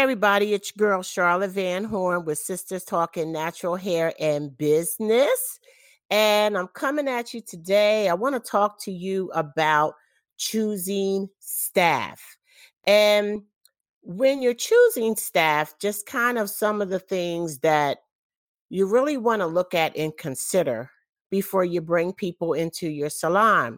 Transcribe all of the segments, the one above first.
everybody. It's your girl, Charlotte Van Horn, with Sisters Talking Natural Hair and Business. And I'm coming at you today. I want to talk to you about choosing staff. And when you're choosing staff, just kind of some of the things that you really want to look at and consider before you bring people into your salon.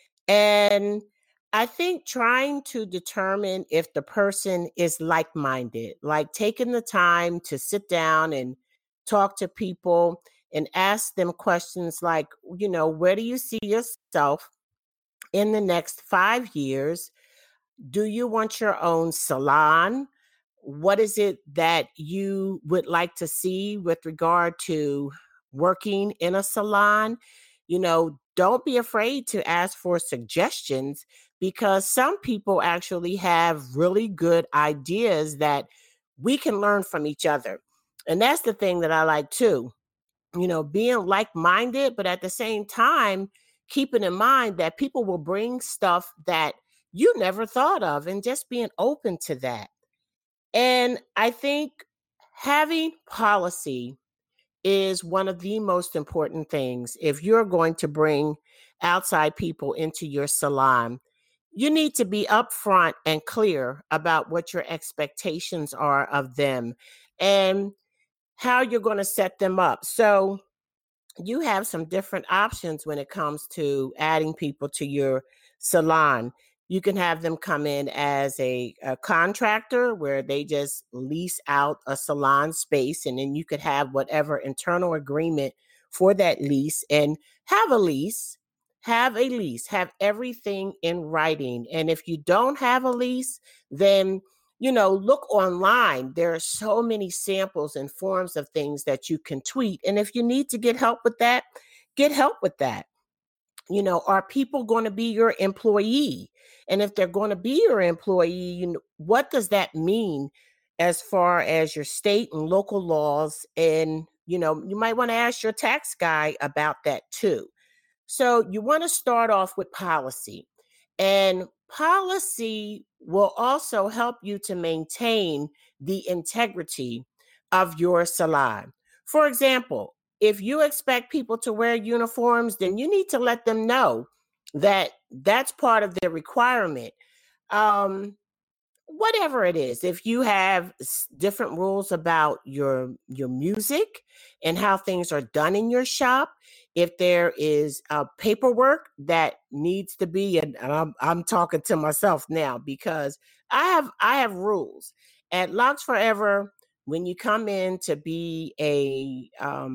And I think trying to determine if the person is like-minded, like taking the time to sit down and talk to people and ask them questions like, where do you see yourself in the next 5 years? Do you want your own salon? What is it that you would like to see with regard to working in a salon? Don't be afraid to ask for suggestions, because some people actually have really good ideas that we can learn from each other. And that's the thing that I like too, being like-minded, but at the same time, keeping in mind that people will bring stuff that you never thought of, and just being open to that. And I think having policy is one of the most important things. If you're going to bring outside people into your salon, you need to be upfront and clear about what your expectations are of them and how you're going to set them up. So you have some different options when it comes to adding people to your salon. You can have them come in as a contractor where they just lease out a salon space, and then you could have whatever internal agreement for that lease and have a lease, have everything in writing. And if you don't have a lease, then look online. There are so many samples and forms of things that you can tweet. And if you need to get help with that, get help with that. Are people going to be your employee? And if they're going to be your employee, what does that mean as far as your state and local laws? And, you might want to ask your tax guy about that too. So you want to start off with policy. And policy will also help you to maintain the integrity of your salon. For example, if you expect people to wear uniforms, then you need to let them know that that's part of their requirement. Whatever it is, if you have different rules about your music and how things are done in your shop, if there is paperwork that needs to be, and I'm talking to myself now because I have rules at Locks Forever. When you come in to be a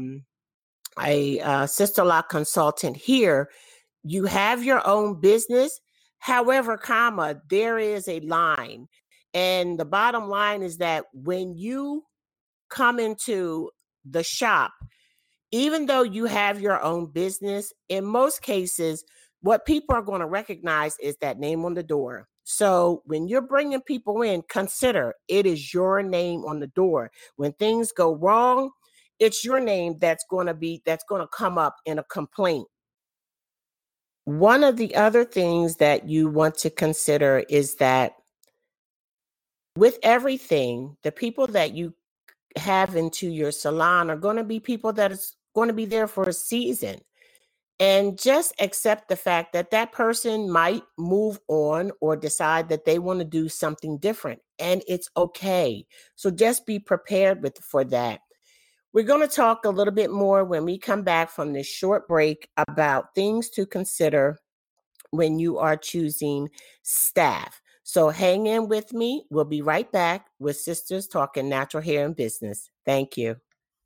Sister Lock consultant here, you have your own business. However, there is a line. And the bottom line is that when you come into the shop, even though you have your own business, in most cases, what people are going to recognize is that name on the door. So when you're bringing people in, consider it is your name on the door. When things go wrong, it's your name that's going to come up in a complaint. One of the other things that you want to consider is that with everything, the people that you have into your salon are going to be people that is going to be there for a season. And just accept the fact that that person might move on or decide that they want to do something different. And it's okay. So just be prepared for that. We're going to talk a little bit more when we come back from this short break about things to consider when you are choosing staff. So hang in with me. We'll be right back with Sisters Talking Natural Hair and Business. Thank you.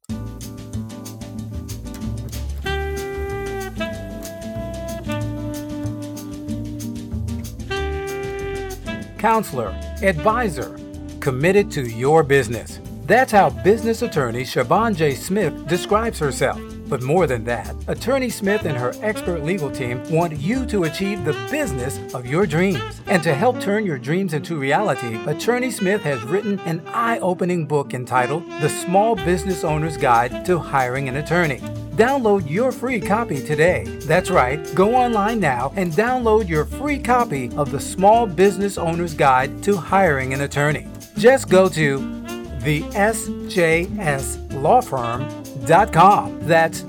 Counselor, advisor, committed to your business. That's how business attorney Siobhan J. Smith describes herself. But more than that, Attorney Smith and her expert legal team want you to achieve the business of your dreams. And to help turn your dreams into reality, Attorney Smith has written an eye-opening book entitled The Small Business Owner's Guide to Hiring an Attorney. Download your free copy today. That's right, go online now and download your free copy of The Small Business Owner's Guide to Hiring an Attorney. Just go to thesjslawfirm.com. That's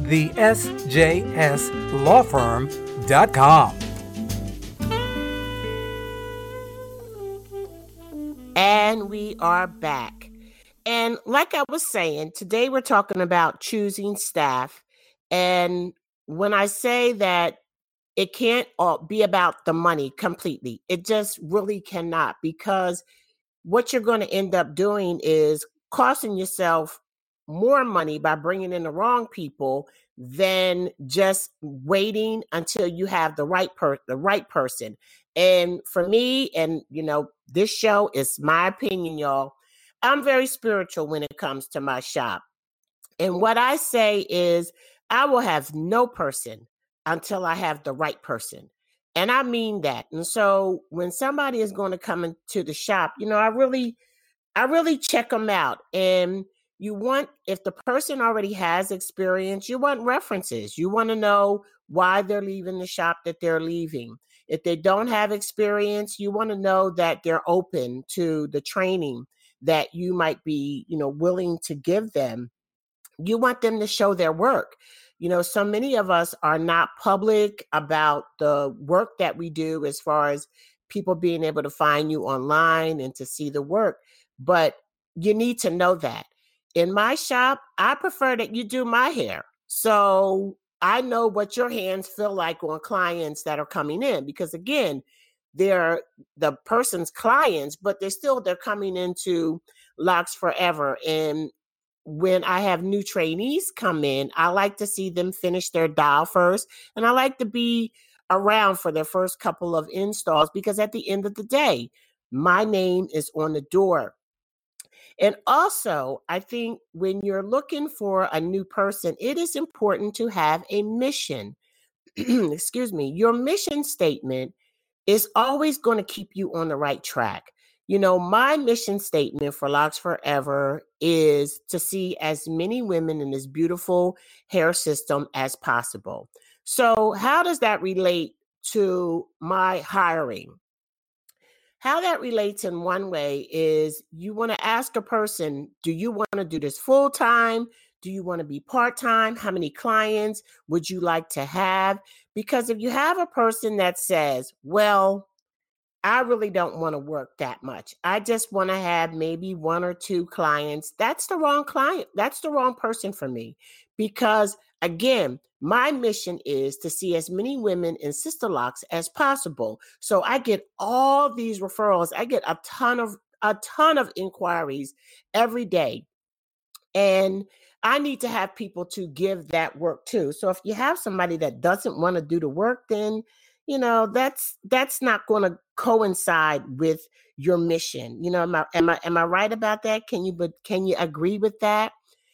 thesjslawfirm.com. And we are back. And like I was saying, today we're talking about choosing staff. And when I say that it can't all be about the money completely, it just really cannot, because what you're going to end up doing is costing yourself more money by bringing in the wrong people than just waiting until you have the right person. And for me, and this show is my opinion, y'all. I'm very spiritual when it comes to my shop. And what I say is I will have no person until I have the right person. And I mean that. And so when somebody is going to come into the shop, I really check them out. And if the person already has experience, you want references. You want to know why they're leaving the shop that they're leaving. If they don't have experience, you want to know that they're open to the training that you might be, willing to give them. You want them to show their work. So many of us are not public about the work that we do, as far as people being able to find you online and to see the work. But you need to know that. In my shop, I prefer that you do my hair. So I know what your hands feel like on clients that are coming in, because again, they're the person's clients, but they're coming into Locks Forever. And when I have new trainees come in, I like to see them finish their dial first. And I like to be around for their first couple of installs, because at the end of the day, my name is on the door. And also, I think when you're looking for a new person, it is important to have a mission. Excuse me. Your mission statement is always going to keep you on the right track. My mission statement for Locks Forever is to see as many women in this beautiful hair system as possible. So how does that relate to my hiring? How that relates in one way is you want to ask a person, do you want to do this full time? Do you want to be part-time? How many clients would you like to have? Because if you have a person that says, well, I really don't want to work that much, I just want to have maybe 1 or 2 clients, that's the wrong client. That's the wrong person for me. Because again, my mission is to see as many women in Sister Locks as possible. So I get all these referrals. I get a ton of inquiries every day. And I need to have people to give that work too. So if you have somebody that doesn't want to do the work, then that's not going to coincide with your mission. Am I right about that? Can you agree with that?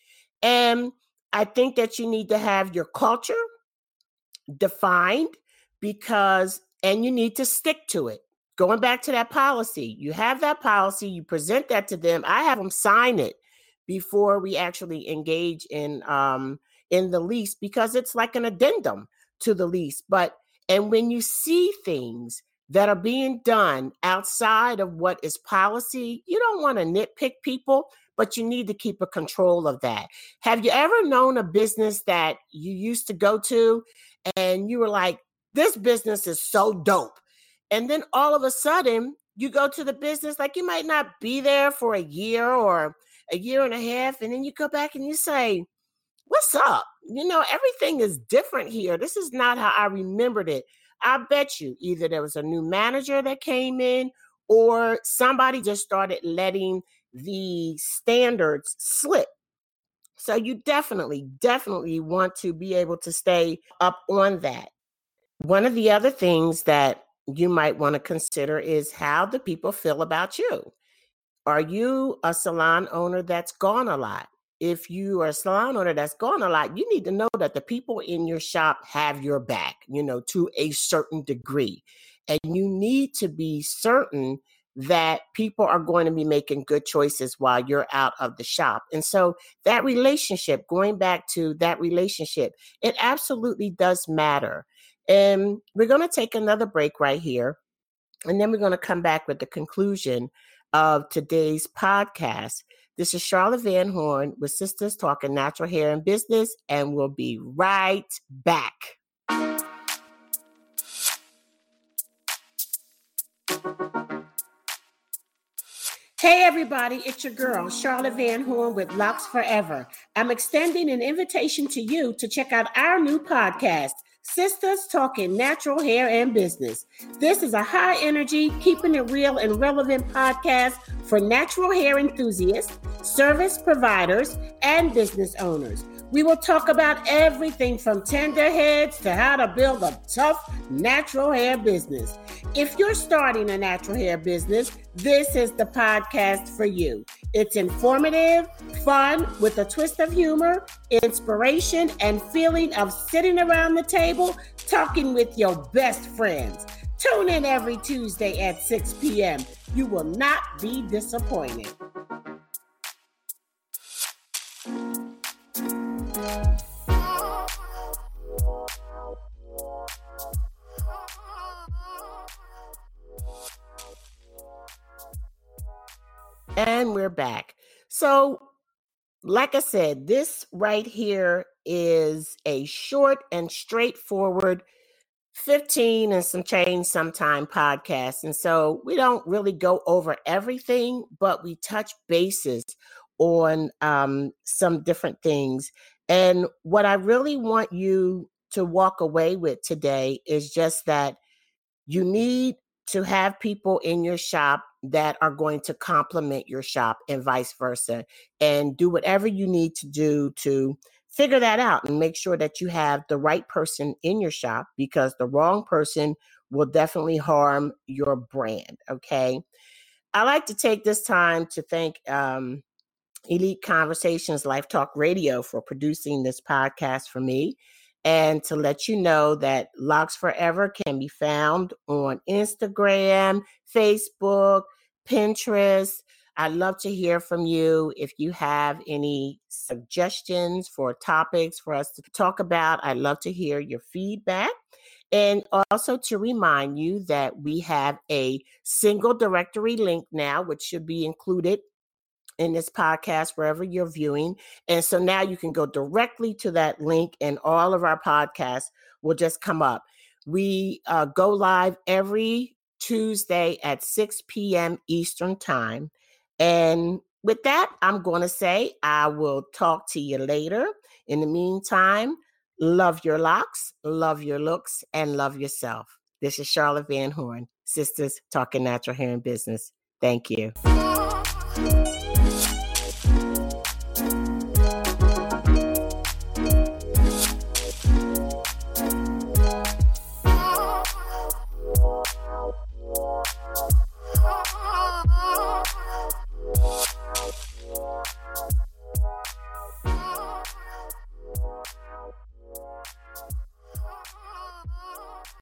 And I think that you need to have your culture defined, and you need to stick to it. Going back to that policy, you have that policy, you present that to them. I have them sign it before we actually engage in the lease, because it's like an addendum to the lease. And when you see things that are being done outside of what is policy, you don't want to nitpick people, but you need to keep a control of that. Have you ever known a business that you used to go to and you were like, this business is so dope? And then all of a sudden you go to the business, like you might not be there for a year or a year and a half. And then you go back and you say, what's up? Everything is different here. This is not how I remembered it. I bet you either there was a new manager that came in, or somebody just started letting the standards slip. So you definitely want to be able to stay up on that. One of the other things that you might want to consider is how the people feel about you. Are you a salon owner that's gone a lot? If you are a salon owner that's gone a lot, you need to know that the people in your shop have your back, to a certain degree. And you need to be certain that people are going to be making good choices while you're out of the shop. And so that relationship, going back to that relationship, it absolutely does matter. And we're going to take another break right here. And then we're going to come back with the conclusion of today's podcast. This is Charlotte Van Horn with Sisters Talking Natural Hair and Business, and we'll be right back. Hey everybody, it's your girl, Charlotte Van Horn with Locks Forever. I'm extending an invitation to you to check out our new podcast, Sisters Talking Natural Hair and Business. This is a high energy, keeping it real and relevant podcast for natural hair enthusiasts, service providers, and business owners. We will talk about everything from tender heads to how to build a tough natural hair business. If you're starting a natural hair business, this is the podcast for you. It's informative, fun, with a twist of humor, inspiration, and feeling of sitting around the table talking with your best friends. Tune in every Tuesday at 6 p.m. You will not be disappointed. And we're back. So, like I said, this right here is a short and straightforward 15 and some change sometime podcast. And so we don't really go over everything, but we touch bases on some different things. And what I really want you to walk away with today is just that you need to have people in your shop that are going to complement your shop and vice versa, and do whatever you need to do to figure that out and make sure that you have the right person in your shop, because the wrong person will definitely harm your brand. Okay. I like to take this time to thank Elite Conversations Life Talk Radio for producing this podcast for me, and to let you know that Locks Forever can be found on Instagram, Facebook, Pinterest. I'd love to hear from you. If you have any suggestions for topics for us to talk about, I'd love to hear your feedback. And also to remind you that we have a single directory link now, which should be included in this podcast, wherever you're viewing. And so now you can go directly to that link and all of our podcasts will just come up. We go live every Tuesday at 6 p.m. Eastern time. And with that, I'm going to say I will talk to you later. In the meantime, love your locks, love your looks, and love yourself. This is Charlotte Van Horn, Sisters Talking Natural Hair and Business. Thank you.